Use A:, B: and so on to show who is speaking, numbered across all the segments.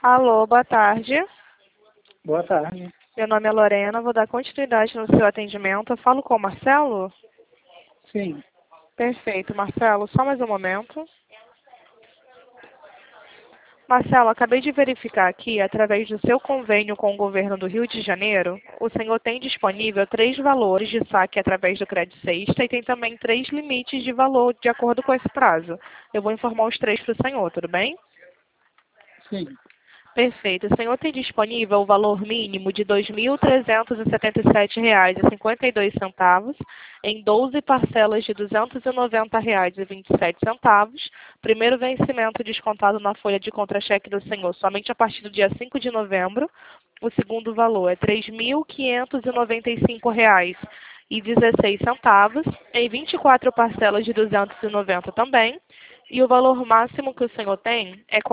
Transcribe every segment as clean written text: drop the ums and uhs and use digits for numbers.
A: Alô, boa tarde.
B: Boa tarde.
A: Meu nome é Lorena, vou dar continuidade no seu atendimento. Eu falo com o Marcelo?
B: Sim.
A: Perfeito, Marcelo, só mais um momento. Marcelo, acabei de verificar aqui, através do seu convênio com o governo do Rio de Janeiro, o senhor tem disponível 3 valores de saque através do Crédito Sexta e tem também 3 limites de valor de acordo com esse prazo. Eu vou informar os 3 para o senhor, tudo bem?
B: Sim.
A: Perfeito. O senhor tem disponível o valor mínimo de R$ 2.377,52 em 12 parcelas de R$ 290,27. Primeiro vencimento descontado na folha de contra-cheque do senhor somente a partir do dia 5 de novembro. O segundo valor é R$ 3.595,16 em 24 parcelas de 290 também. E o valor máximo que o senhor tem é R$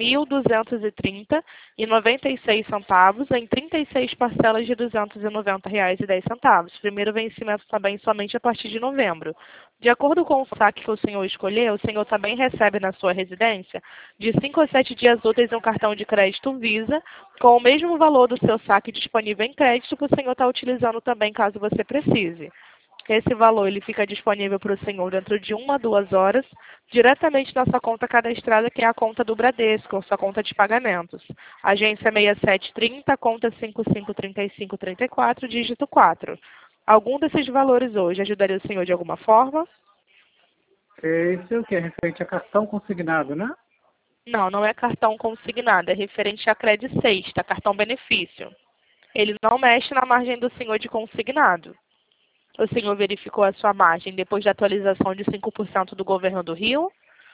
A: 4.230,96 em 36 parcelas de R$ 290,10. Primeiro vencimento também somente a partir de novembro. De acordo com o saque que o senhor escolher, o senhor também recebe na sua residência de 5 a 7 dias úteis um cartão de crédito Visa com o mesmo valor do seu saque disponível em crédito que o senhor está utilizando também caso você precise. Esse valor ele fica disponível para o senhor dentro de 1 a 2 horas, diretamente na sua conta cadastrada, que é a conta do Bradesco, sua conta de pagamentos. Agência 6730, conta 553534, dígito 4. Algum desses valores hoje ajudaria o senhor de alguma forma?
B: Esse é o que? É referente a cartão consignado, né?
A: Não, não é cartão consignado, é referente a crédito sexta, cartão benefício. Ele não mexe na margem do senhor de consignado. O senhor verificou a sua margem depois da atualização de 5% do governo do Rio?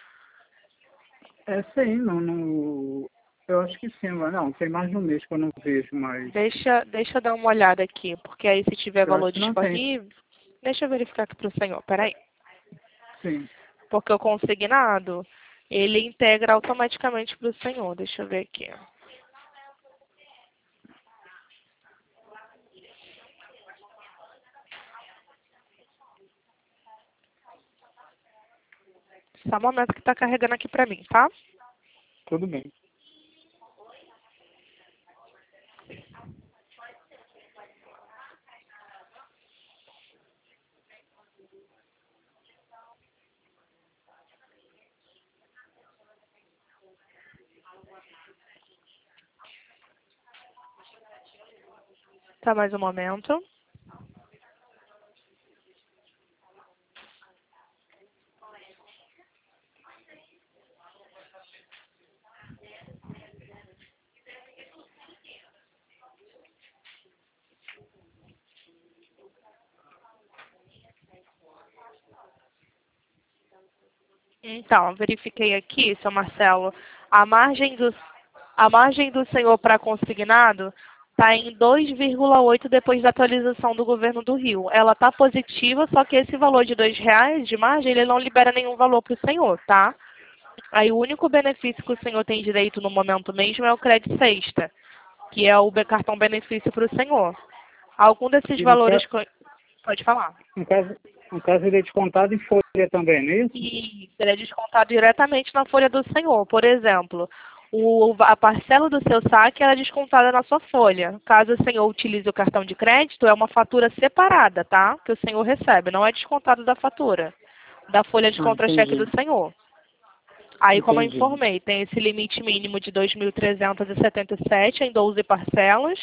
B: É sim, eu acho que sim, mas não, tem mais de um mês que eu não vejo mais.
A: Deixa eu dar uma olhada aqui, porque aí se tiver
B: Eu acho
A: valor
B: que não tem.
A: disponível, deixa eu verificar aqui para o senhor, peraí.
B: Sim.
A: Porque o consignado, ele integra automaticamente para o senhor, deixa eu ver aqui. Só um momento que está carregando aqui para mim, tá?
B: Tudo bem.
A: Tá, mais um momento. Então, verifiquei aqui, seu Marcelo, a margem do senhor para consignado está em 2,8 depois da atualização do governo do Rio. Ela está positiva, só que esse valor de R$ 2 de margem, ele não libera nenhum valor para o senhor, tá? Aí o único benefício que o senhor tem direito no momento mesmo é o crédito sexta, que é o cartão benefício para o senhor. Algum desses
B: E no
A: valores...
B: caso,
A: Pode falar.
B: no caso, no caso ele é descontado em folha também, não é isso?
A: E ele é descontado diretamente na folha do senhor. Por exemplo, a parcela do seu saque ela é descontada na sua folha. Caso o senhor utilize o cartão de crédito, é uma fatura separada, tá? Que o senhor recebe, não é descontado da fatura, da folha de
B: Ah,
A: contra-cheque do
B: entendi.
A: senhor. Aí, como eu
B: Entendi.
A: informei, tem esse limite mínimo de 2.377 em 12 parcelas,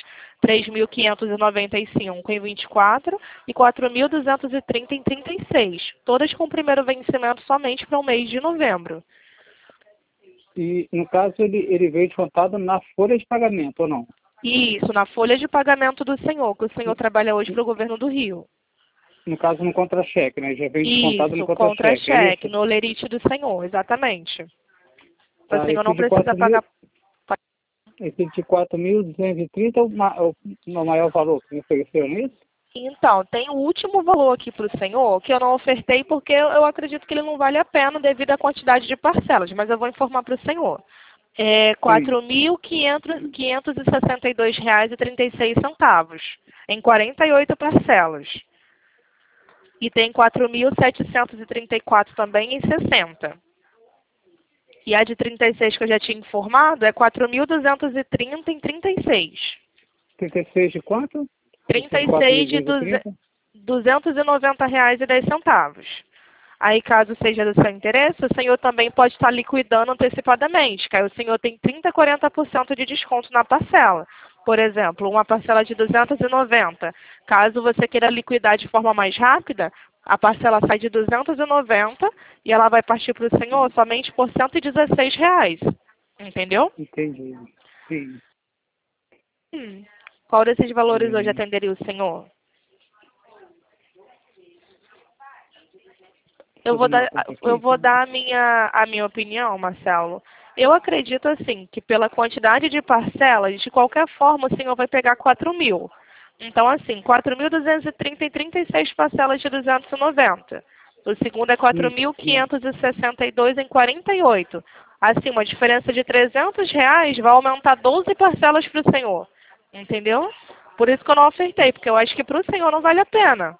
A: 3.595 em 24 e 4.230 em 36, todas com primeiro vencimento somente para o mês de novembro.
B: E no caso ele veio descontado na folha de pagamento, ou não?
A: Isso, na folha de pagamento do senhor, que o senhor trabalha hoje para o governo do Rio.
B: No caso no contra-cheque, né? Já veio descontado no
A: Isso,
B: contra-cheque, é
A: contra-cheque,
B: isso?
A: no lerite do senhor, exatamente. O
B: Tá,
A: senhor não precisa pagar.
B: esse de 4.230 é o maior valor que me ofereceu, não é isso?
A: Então, tem o último valor aqui para o senhor, que eu não ofertei porque eu acredito que ele não vale a pena devido à quantidade de parcelas, mas eu vou informar para o senhor. É R$
B: Sim.
A: 4.562,36 em 48 parcelas. E tem 4.734 também em 60. E a de 36 que eu já tinha informado é 4.230 em 36.
B: 36 de quanto?
A: 36 de R$ 290,10. Aí, caso seja do seu interesse, o senhor também pode estar liquidando antecipadamente, que aí o senhor tem 30% a 40% de desconto na parcela. Por exemplo, uma parcela de 290. Caso você queira liquidar de forma mais rápida, a parcela sai de 290 e ela vai partir para o senhor somente por R$ 116. Entendeu?
B: Entendi. Sim.
A: Qual desses valores hoje atenderia o senhor? Eu vou dar a minha opinião, Marcelo. Eu acredito, assim, que pela quantidade de parcelas, de qualquer forma, o senhor vai pegar 4.000. Então, assim, 4.230 em 36 parcelas de 290. O segundo é 4.562 em 48. Assim, uma diferença de R$ 300 vai aumentar 12 parcelas para o senhor. Entendeu? Por isso que eu não ofertei, porque eu acho que para o senhor não vale a pena.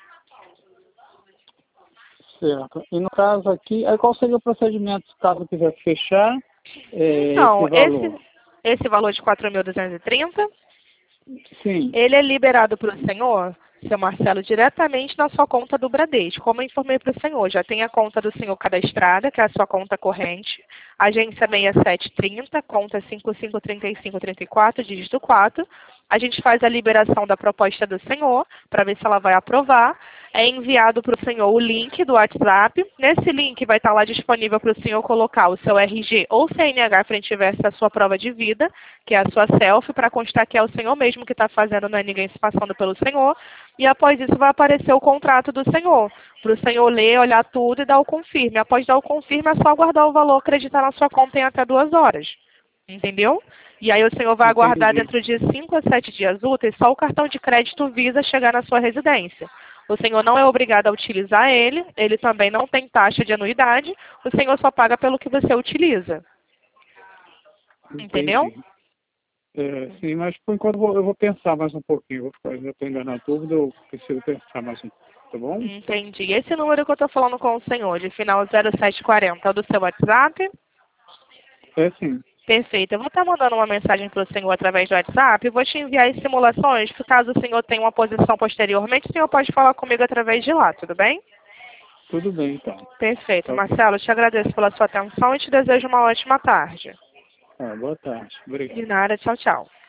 B: Certo. E no caso aqui, aí qual seria o procedimento caso quiser fechar
A: Então,
B: esse valor?
A: esse valor de 4.230,
B: Sim.
A: ele é liberado para o senhor, seu Marcelo, diretamente na sua conta do Bradesco. Como eu informei para o senhor, já tem a conta do senhor cadastrada, que é a sua conta corrente, agência 6730, conta 553534, dígito 4. A gente faz a liberação da proposta do senhor, para ver se ela vai aprovar. É enviado para o senhor o link do WhatsApp. Nesse link vai estar lá disponível para o senhor colocar o seu RG ou CNH frente e verso da sua prova de vida, que é a sua selfie, para constar que é o senhor mesmo que está fazendo, não é ninguém se passando pelo senhor. E após isso vai aparecer o contrato do senhor, para o senhor ler, olhar tudo e dar o confirme. Após dar o confirme é só aguardar o valor, acreditar na sua conta em até 2 horas. Entendeu? E aí o senhor vai aguardar dentro de 5 a 7 dias úteis só o cartão de crédito Visa chegar na sua residência. O senhor não é obrigado a utilizar ele, ele também não tem taxa de anuidade, o senhor só paga pelo que você utiliza. Entendeu?
B: Sim, mas por enquanto eu vou pensar mais um pouquinho. Já estou ainda na dúvida, eu preciso pensar mais um pouco, tá bom?
A: Entendi. Esse número que eu estou falando com o senhor, de final 0740, é o do seu WhatsApp?
B: É sim.
A: Perfeito. Eu vou estar mandando uma mensagem para o senhor através do WhatsApp. Eu vou te enviar as simulações, que caso o senhor tenha uma posição posteriormente, o senhor pode falar comigo através de lá, tudo bem?
B: Tudo bem, então.
A: Perfeito.
B: Tá.
A: Marcelo, eu te agradeço pela sua atenção e te desejo uma ótima tarde.
B: Boa tarde. Obrigado.
A: De nada. Tchau, tchau.